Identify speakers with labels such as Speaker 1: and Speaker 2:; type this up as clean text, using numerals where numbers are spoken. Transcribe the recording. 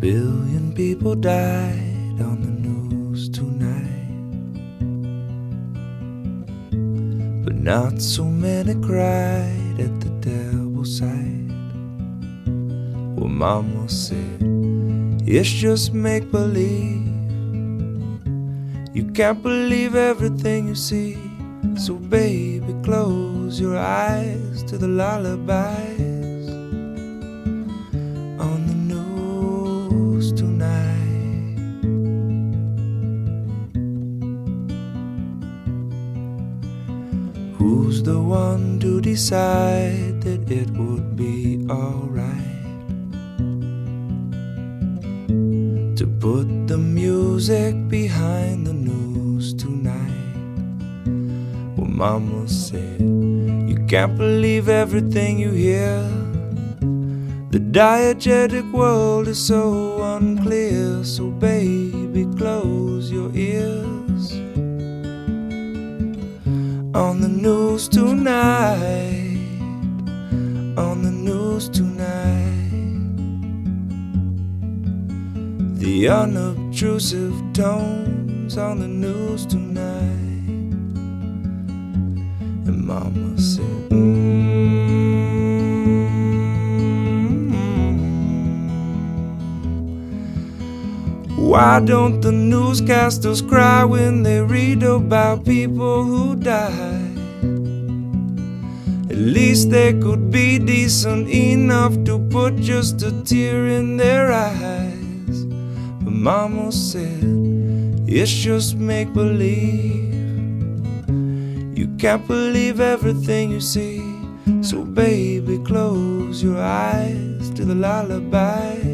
Speaker 1: 1,000,000,000 people died on the news tonight, but not so many cried at the devil's sight. Well, Mama said, it's just make-believe. You can't believe everything you see, so baby, close your eyes to the lullabies on the news tonight. Who's the one to decide that it would be alright to put the music behind the news tonight? Well, Mama said, you can't believe everything you hear. The diegetic world is so unclear, so baby, close your ears on the news tonight, on the news tonight. The unobtrusive tones on the news tonight. And Mama said, why don't the newscasters cry when they read about people who died? At least they could be decent enough to put just a tear in their eyes. But Mama said, it's just make-believe. You can't believe everything you see, so baby, close your eyes to the lullaby